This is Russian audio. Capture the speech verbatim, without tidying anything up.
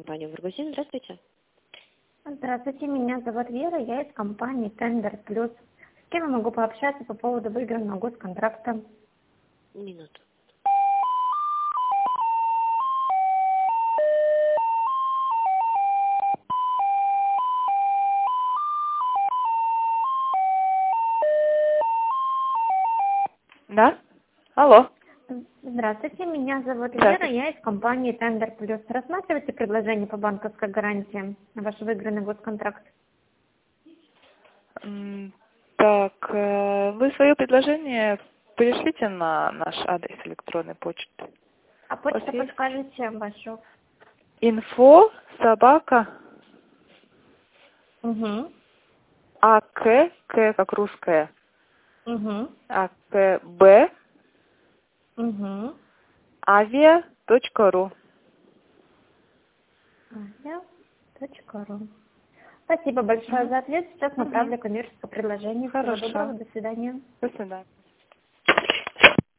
компания «Варгузин». Здравствуйте. Здравствуйте, меня зовут Вера, я из компании «Тендер Плюс». С кем я могу пообщаться по поводу выигранного госконтракта? Минуту. Да? Алло. Здравствуйте, меня зовут Вера, Здравствуйте. я из компании «Тендер Плюс». Рассматриваете предложение по банковской гарантии на ваш выигранный госконтракт? М, Так, э, вы свое предложение пришлите на наш адрес электронной почты. А У вас почту есть? подскажете вашу? Инфо собака Угу. ак, к как русская, Угу. акб Угу. авиа точка ру. Точка ру. Спасибо большое Мгм. за ответ. Сейчас Мгм. направлю коммерческое предложение. Всего Хорошо. доброго, до свидания. До свидания.